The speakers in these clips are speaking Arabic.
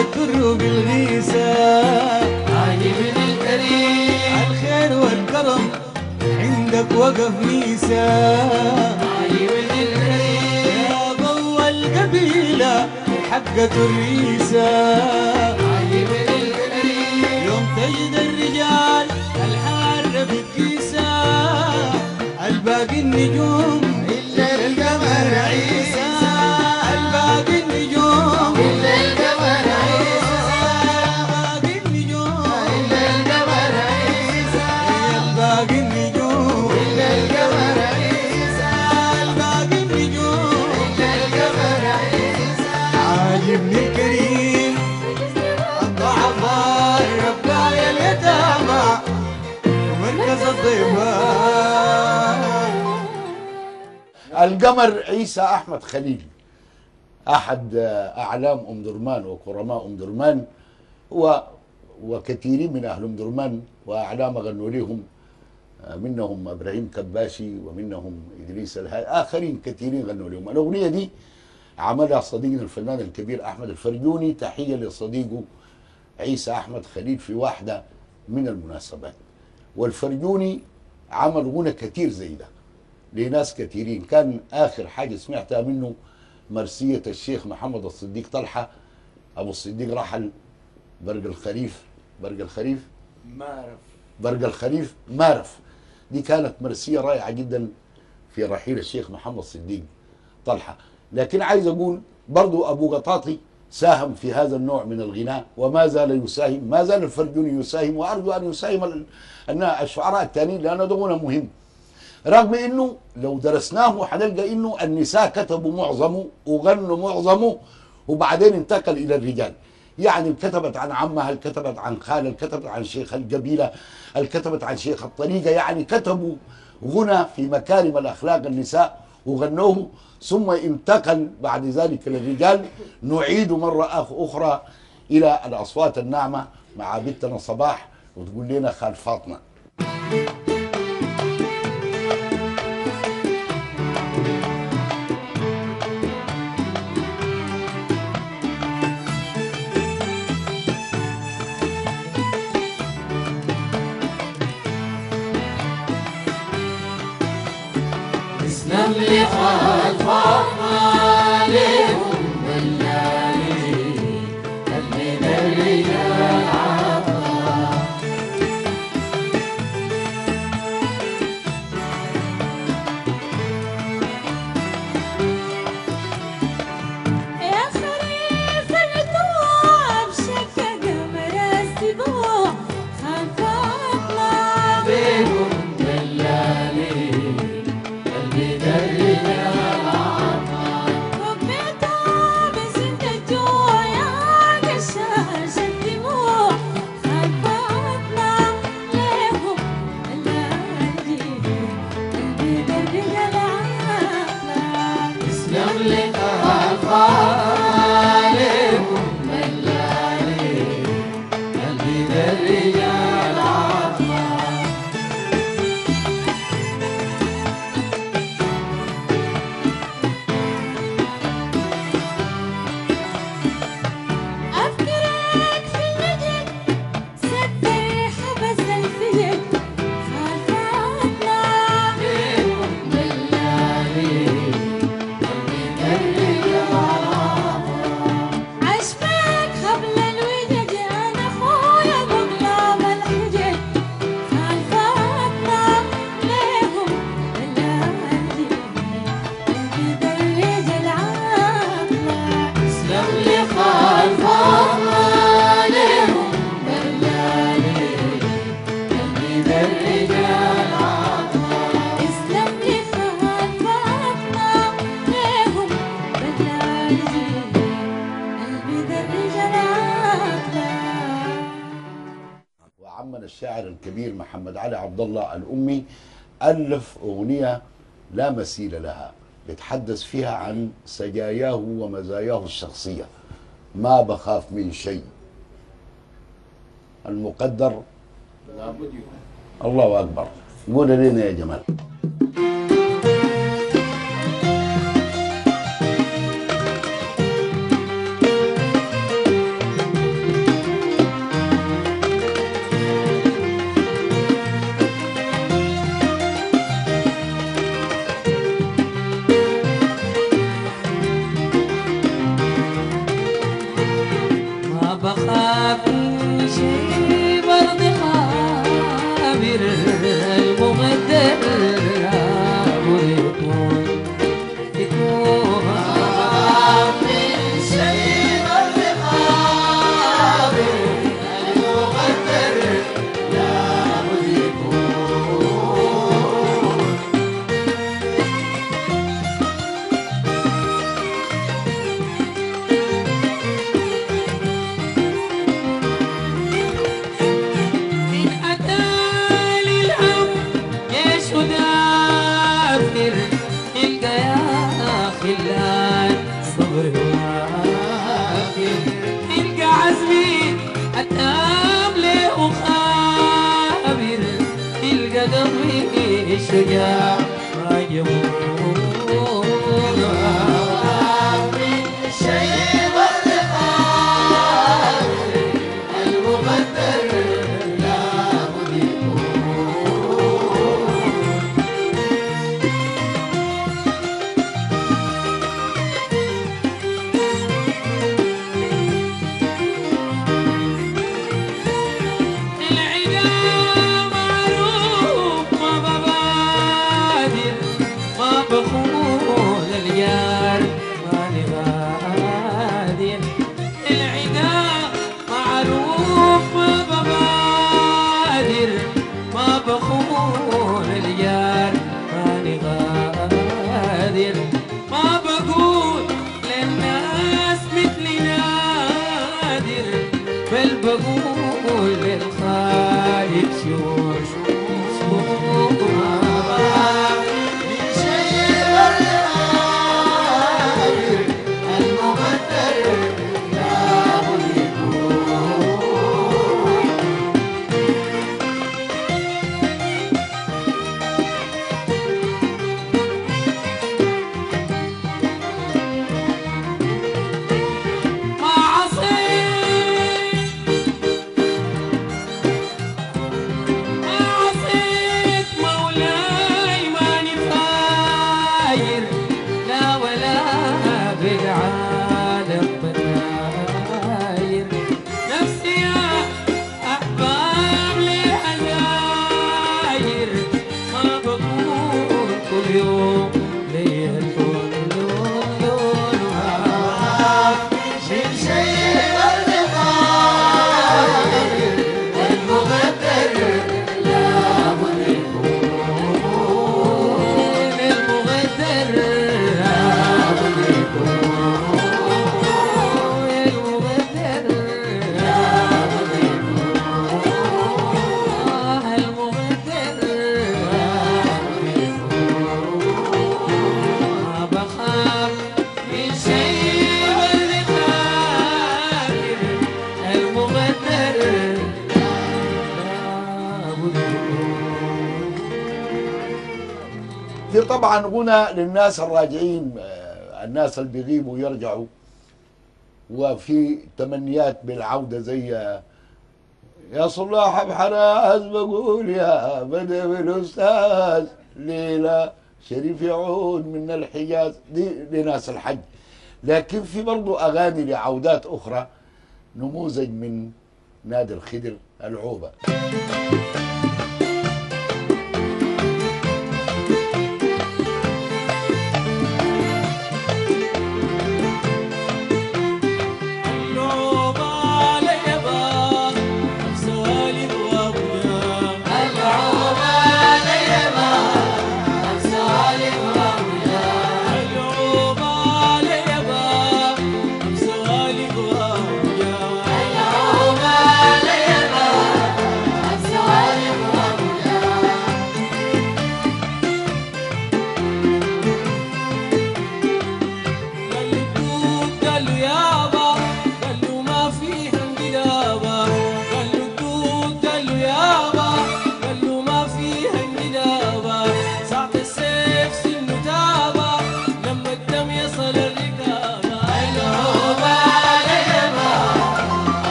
والدر بالغيسة عاجبني الكريم الخير والكرم عندك وقف ميسا عاجبني الكريم يا ضو القبيلة حقة الريسة عاجبني الكريم يوم تجد الرجال الحارة بالكيسة الباقي النجوم إلا القمر عيسى الباقي النجوم إلا القمر عيسى الباقي النجوم إلا القمر عيسى الباقي النجوم إلا القمر عيسى الباقي النجوم إلا القمر عيسى عاجبني الكريم الضعفاء ربايا اليتامى ومركز الضيفان. القمر عيسى أحمد خليل أحد أعلام أم درمان وكرماء أم درمان وكثيرين من أهل أم درمان وأعلام غنوا لهم، منهم إبراهيم كباشي ومنهم إدريس آخرين كثيرين غنوا لهم. الأغنية دي عملها صديقنا الفنان الكبير أحمد الفرجوني تحية لصديقه عيسى أحمد خليل في واحدة من المناسبات. والفرجوني عمل غنى كثير زي ده لناس كثيرين. كان آخر حاجة سمعتها منه مرسية الشيخ محمد الصديق طلحة أبو الصديق رحل برق الخريف برق الخريف مارف. دي كانت مرسية رائعة جدا في رحيل الشيخ محمد الصديق طلحة. لكن عايز أقول برضو أبو قطاطي ساهم في هذا النوع من الغناء وما زال يساهم، ما زال الفرجوني يساهم، وأرجو أن يساهم الشعراء التانيين لأنه ده غنى مهم. رغم انه لو درسناه حنلقى انه النساء كتبوا معظمه وغنوا معظمه وبعدين انتقل الى الرجال. يعني كتبت عن عمها، كتبت عن خالها، كتبت عن شيخ القبيله، كتبت عن شيخ الطريقه، يعني كتبوا غنى في مكارم الاخلاق النساء وغنوه، ثم انتقل بعد ذلك للرجال. نعيد مره اخرى الى الاصوات الناعمه مع بنتنا صباح وتقول لنا خال فاطمه. اسلم لي خال فاطمة لهم دلالي من الرجال عطا يا خريف الرطوع بشكا قمر السبوع خال فاطمة لهم دلالي من الرجال عطا ربيتها بسنة الجوع يا قشاش الدموع خال فاطمة لهم دلالي قلبي بالرجال عطا اسلم لي خال فاطمة لهم دلالي من الرجال عطا أفكرك في المجد ستر حبس الفجر خال فاطمة لهم دلالي من الرجال عطا عشقك قبل الوجد أنا أخويا مقلاب الحجر خال فاطمة ليهم دلالي قلبي درج العاطلة اسلم لي خال فاطمة لهم دلالي من الرجال عطا اسلم لي خال فاطمة ليهم دلالي قلبي درج العاطلة. وعمنا الشاعر الكبير محمد علي عبد الله الأمي ألف أغنية لا مثيل لها بتحدث فيها عن سجاياه ومزاياه الشخصية. ما بخاف من شيء، المقدر الله أكبر. قول لنا يا جمال. ما بخاف من شي برضي خابر المقدر لابد يكون ما بخاف من شي برضي خابر المقدر لابد يكون إن أتاني الهم جيش دافر تلقى يا خلان صبر وافر تلقى عزمي أتام لي وخابر تلقى قلبي شجاع ما يموت شيء برد خابر المقدر لابد يكون العدا معروف ما ببادر ما بخون اليار ماني غادر العدا معروف ما ببادر ما بخون اليار ماني غادر ما بقول للناس مثلي نادر بل بقول للخايف شوف ما بخاف من شيء غير المقدر لابد يكون ما عصيت ما عصيت مولاي ماني فاير لا ولا بالعالم بتاير نفسي يا أحباب لي حزاير ما بقول كل يوم ليه الكون لون ما من شيء برد خابر المقدر لابد يكون المقدر لابد يكون المقدر لابد يكون المقدر لابد يكون ما بخاف من شيء برد خابر المقدر لابد يكون في طبعا غنى للناس الراجعين، الناس اللي بيغيبوا يرجعوا، وفي تمنيات بالعودة زي يا صلاح بحراس بقول يا بدوي الأستاذ ليلى شريف يعود من الحجاز، دي لناس الحج. لكن في برضو أغاني لعودات أخرى، نموذج من نادي الخدر العوبة. العوبة ليبا سوالف وابويا العوبة ليبا سوالف وابويا العوبة ليبا سوالف وابويا العوبة ليبا سوالف وابويا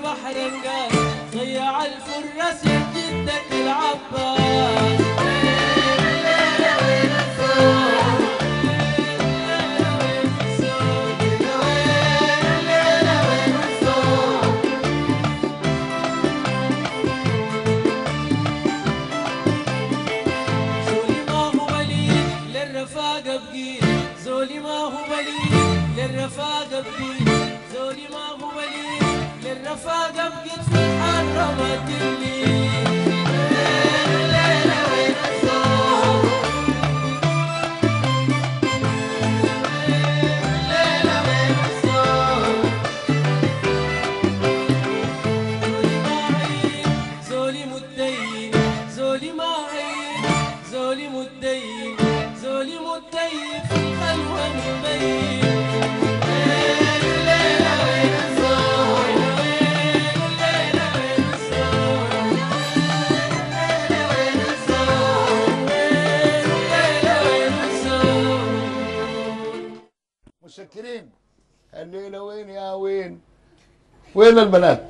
البحر انقاس ضيع الفرس يا جدك العباس للرفاقة بقيت زولي ما هو وليد للرفاقة بقيت في الحرة ما تلي الليلة وين الصوت الليلة وين الصوت زولي ما عيد زولي متدين زولي ما عيد زولي متدين زولي متدين في الخلوة مبين متشكرين. الليلة وين يا وين؟ وين البنات؟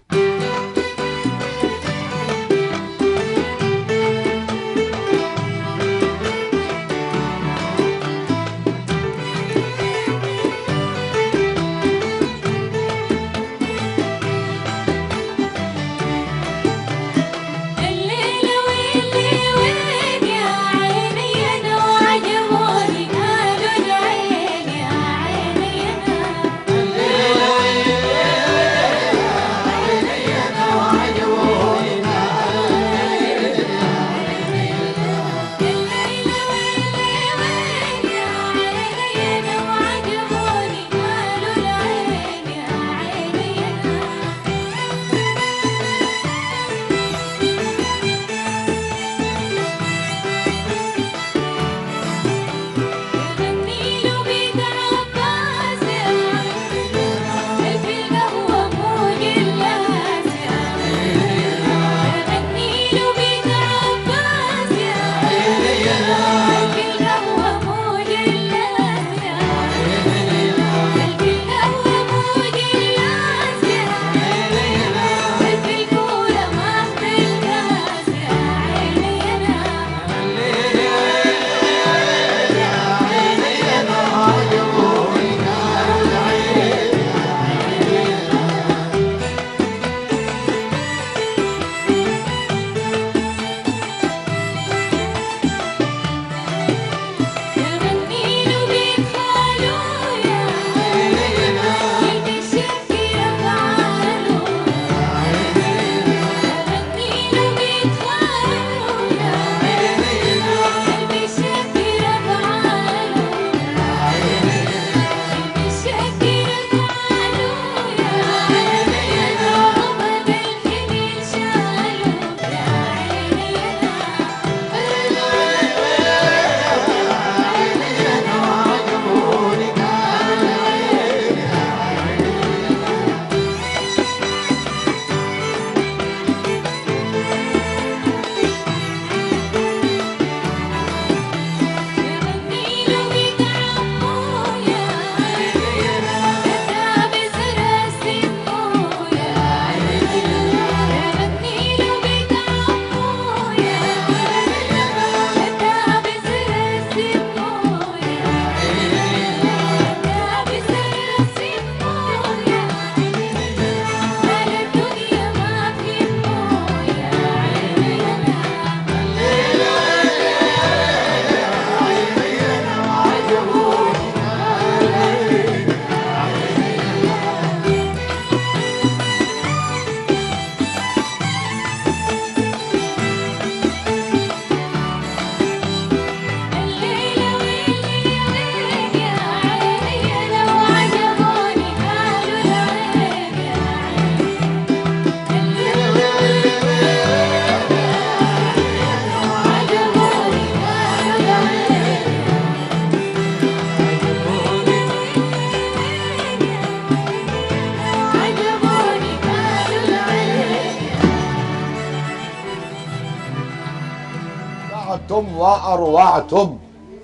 أروعتم وأروعتم.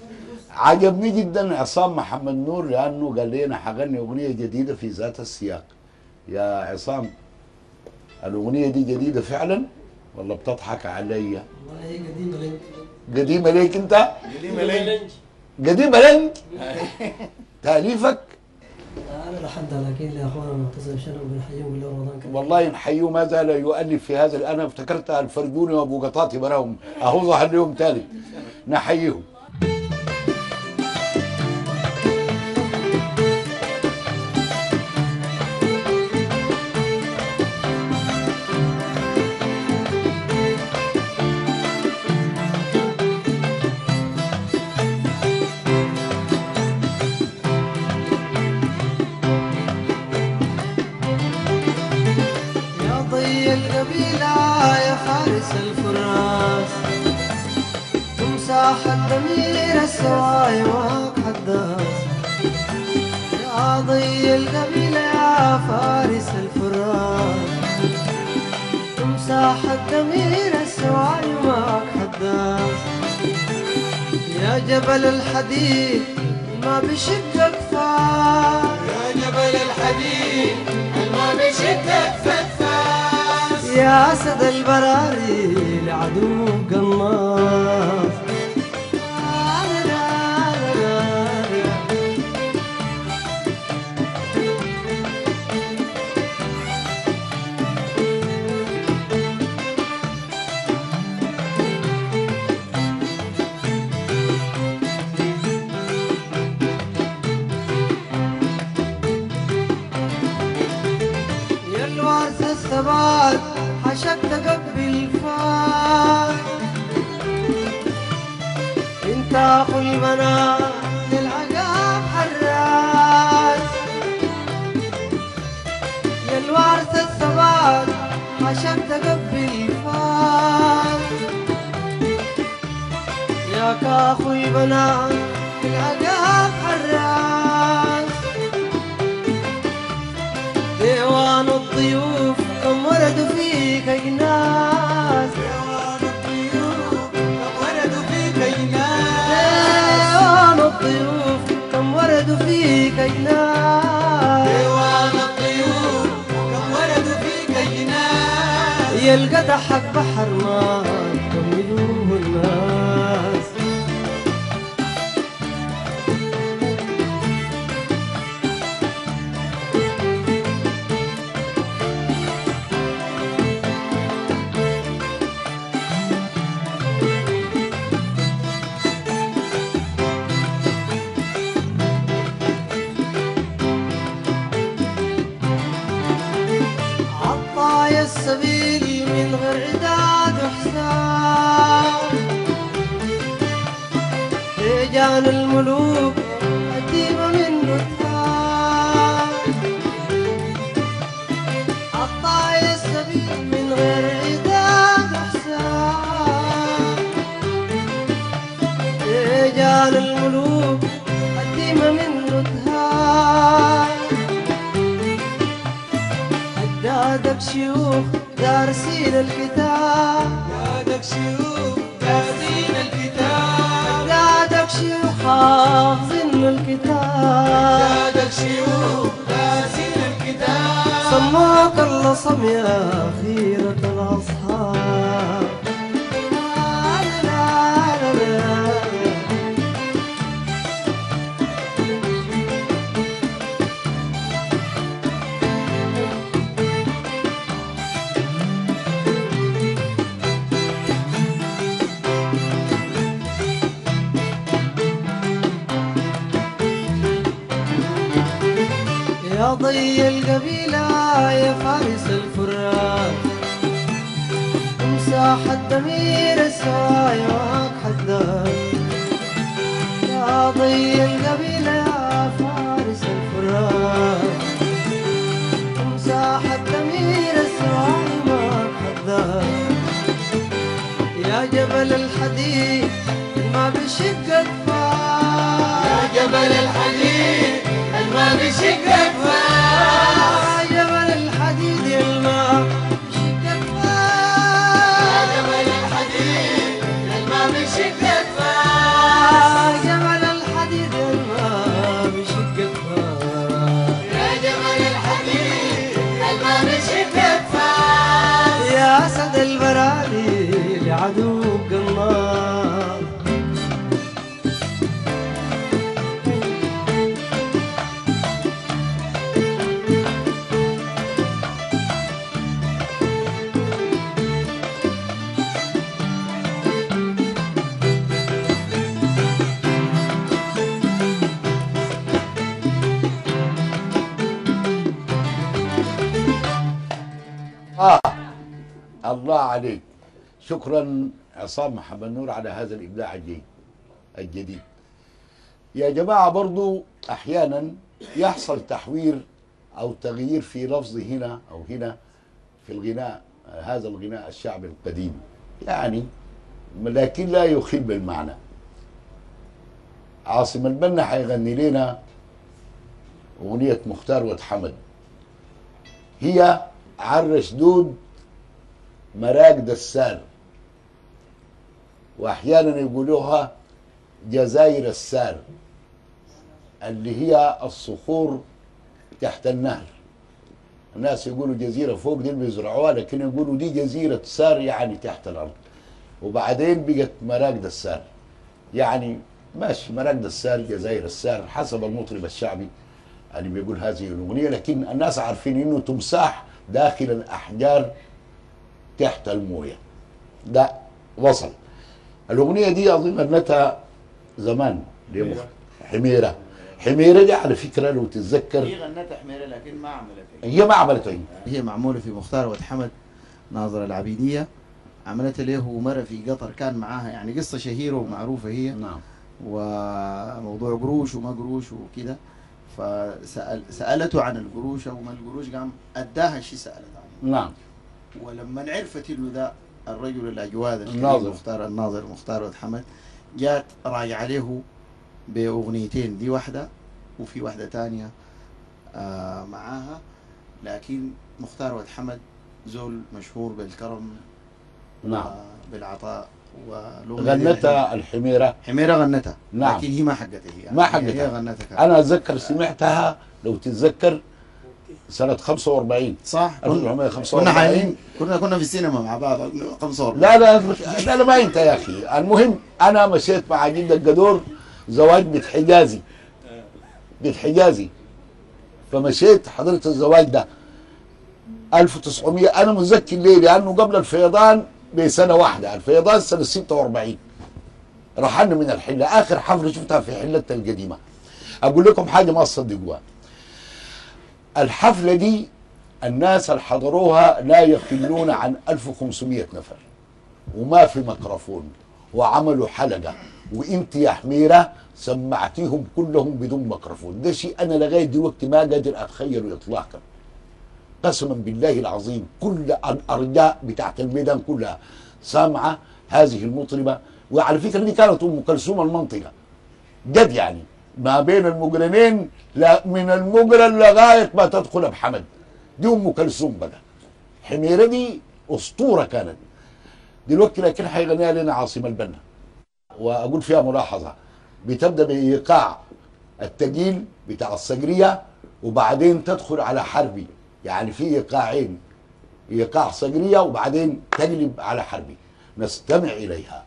عجبني جدا عصام محمد نور لأنه قال لنا حغني أغنية جديدة في ذات السياق. يا عصام الأغنية دي جديدة فعلا ولا بتضحك عليا؟ والله هي قديمة لك. قديمة ليك أنت؟ قديمة لي. قديمة لك؟ تأليفك؟ أنا لحنتها لكن لأخواننا المعتصم شنو بنحييهم بالله رمضان كريم. والله نحييه ما زال يؤلف في هذا. أنا افتكرت الفردوني وأبو قطاطي براهم أهو ظهر لهم ثالث. نحييهم. يا ضي القبيلة يا فارس الفراس، تمساح الضمير السواي معك حداس. يا ضي القبيلة يا فارس الفراس، تمساح الضمير السواي معك حداس. يا جبل الحديد ما بشقك فار، يا جبل الحديد الما بشدك فتفاس. يا أسد البراري لعدوك قناص. يا الوارث الثبات حشكت قبل الفار، انت اخو المنام للعقاب حراس. يا الوارث الثبات حشكت قبل الفار، يا كاخو البنات للعقاب حراس. ديوان الضيوف كم وردوا فيك أجناس، ديوان الطيور كم وردوا فيك أجناس. ديوان الضيوف كم وردوا فيك أجناس. ديوان الطيور كم وردوا فيك أجناس. يا القدح حق بحر ما كملوه الناس. عطايا السبيل من غير عداد وحساب، رجال الملوك قديمة منه تهاب. عطايا السبيل من غير عداد وحساب، رجال الملوك قديمة منه تهاب. أجدادك شيوخ دارسين الكتاب، أجدادك شيوخ دارسين الكتاب. أجدادك شيوخ حافظين الكتاب. أجدادك شيوخ دارسين الكتاب. سماك الله صم يا خيرة الأصحاب. يا ضي القبيلة يا فارس الفرات، امساح الضمير السواي معك حداد. يا ضي القبيلة يا فارس الفرات، امساح الضمير السواي معك حداد. يا جبل الحديد ما بشقك فار، يا جبل الحديد الما بشقك فاس. يا جبل الحديد الماء بشقك فار. يا جبل الحديد الما بشقك فاس. يا جبل الحديد الماء بشقك فار. يا جبل الحديد الما بشقك فاس. الله عليك. شكرا عصام محمد نور على هذا الإبداع الجديد. يا جماعة برضو أحيانا يحصل تحوير أو تغيير في لفظ هنا أو هنا في الغناء، هذا الغناء الشعبي القديم يعني، لكن لا يخل بالمعنى. عاصم البنا حيغني لنا أغنية مختار واتحمد، هي عن شدود مراق دسار، وأحيانا يقولوها جزائر السار، اللي هي الصخور تحت النهر. الناس يقولوا جزيرة فوق دي اللي بيزرعوها، لكن يقولوا دي جزيرة سار يعني تحت الأرض. وبعدين بقت مراق دسار، يعني ماشي مراق دسار جزائر السار حسب المطرب الشعبي اللي بيقول هذه الأغنية. لكن الناس عارفين إنه تمساح داخل الأحجار تحت الموية. ده وصل. الأغنية دي أظن غنتها زمان حميرة. حميرة دي على فكرة لو تتذكر هي غنتها حميرة لكن ما عملت. هي ما عملتها. هي معمولة في مختار واتحمد ناظر العبيدية، عملتها له مرة في قطر، كان معاها يعني قصة شهيرة ومعروفة هي. نعم. وموضوع قروش وما قروش وكده، فسألته عن القروش أو ما القروش، قام أداها الشيء سألت عنه. نعم. ولما عرفت إنه ده الرجل الأجواد الناظر الناظر مختار واتحمد، جات راجع عليه بأغنيتين، دي واحدة وفي واحدة تانية معاها. لكن مختار واتحمد زول مشهور بالكرم، نعم، بالعطاء. غنتها الحميرة. حميرة غنتها. نعم. لكن هي ما حقتها، هي ما حقتها. هي غنتها. أنا أتذكر سمعتها لو تتذكر سنة 45. صح. 1945 كنا حالين، كنا في السينما مع بعض 45. لا لا لا, لا ما انت يا اخي. المهم انا مشيت مع جدة القدور زواج بنت حجازي، بنت حجازي، فمشيت حضرت الزواج ده 1900. انا متذكر ليه؟ لانه قبل الفيضان بسنه واحده، الفيضان سنه 46 رحلنا من الحله. اخر حفله شفتها في حلتنا القديمه. اقول لكم حاجه ما تصدقوها، الحفله دي الناس اللي حضروها لا يقلون عن 1500 نفر، وما في ميكروفون، وعملوا حلقة، وانت يا حميرة سمعتيهم كلهم بدون ميكروفون. ده شيء انا لغاية دلوقتي ما قادر اتخيله اطلاقا، قسما بالله العظيم. كل الارجاء بتاعت الميدان كلها سامعة هذه المطربة. وعلى فكرة دي كانت ام كلثوم المنطقة جد، يعني ما بين المقرنين، لا من المقرن لغاية ما تدخل بحمد، دي ام كلثوم بقى. حميرة دي اسطوره كانت دلوقتي، لكن حيغنيها لنا عاصم البنا. واقول فيها ملاحظه، بتبدا بايقاع التقيل بتاع الصقريه، وبعدين تدخل على حربي، يعني في ايقاعين، ايقاع صقريه وبعدين تقلب على حربي. نستمع اليها.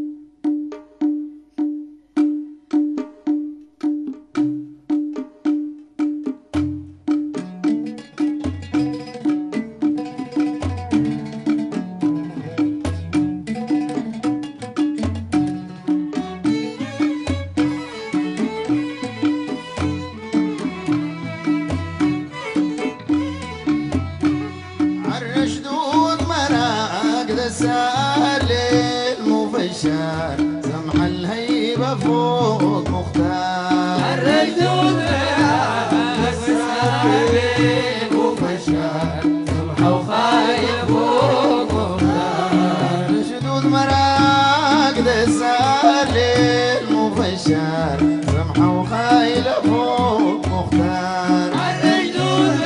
سمح الهيبة فوق مختار، الرجل السالين وفشار، سمحة وخايف فوق مختار، شدود مراقد السالين وفشار، سمحة وخايلة فوق مختار. الرجل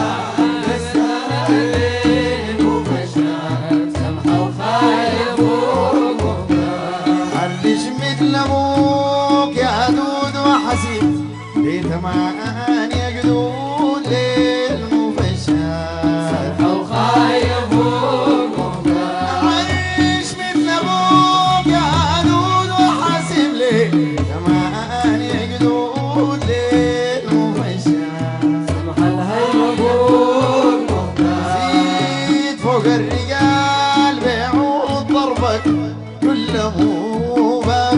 السالين وفشار، سمحة وخايف فوق مختار، مثل ابوك يا دود وحسيب، ليه تمان يا قدود للمفشار، سمحة وخايف فوق مختار. عيش مثل ابوك يا دود وحسيب، ليه تمان يا قدود للمفشار، سمحة الهيبة فوق مختار. زيد فوق الرجال بيعود ضربك كله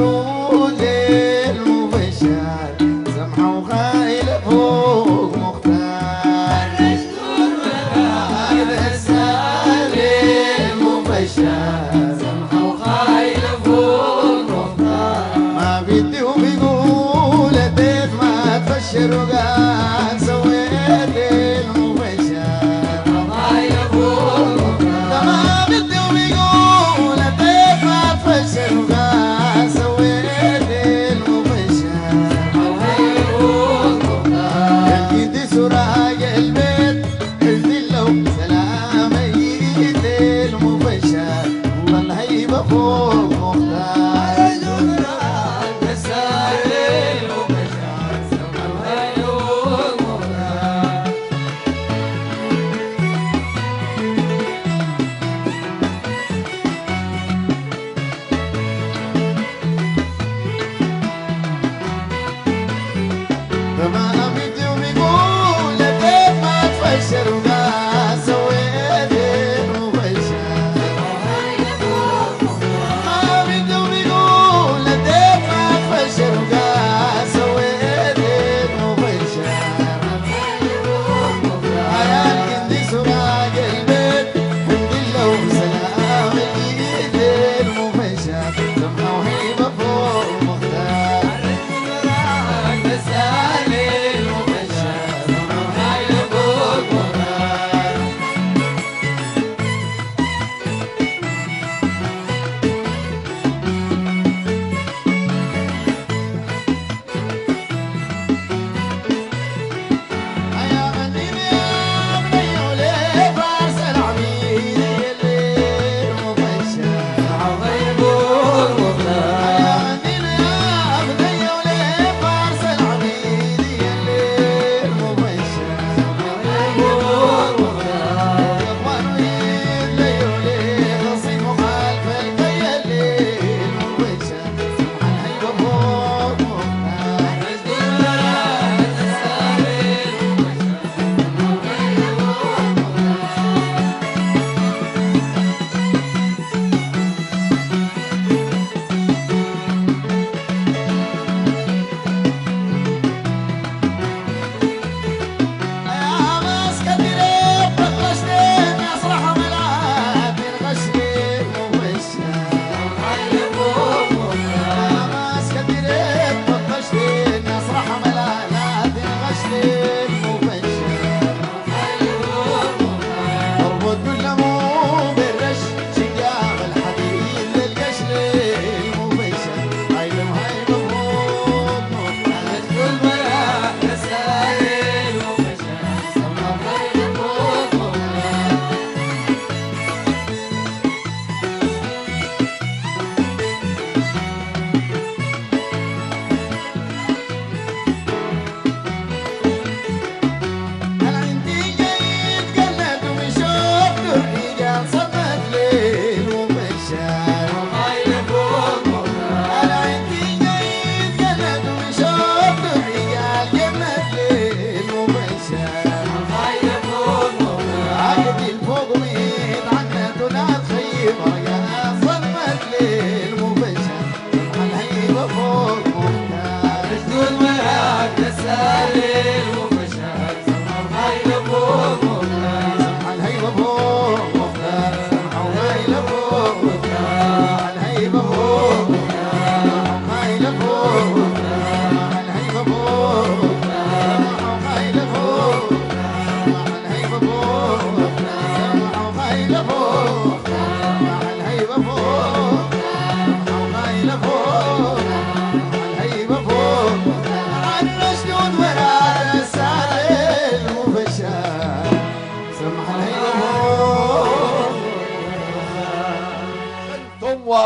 بارود للمفشار، سمحة وخايلة فوق مختار.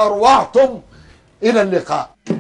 وأروعتم. إلى اللقاء.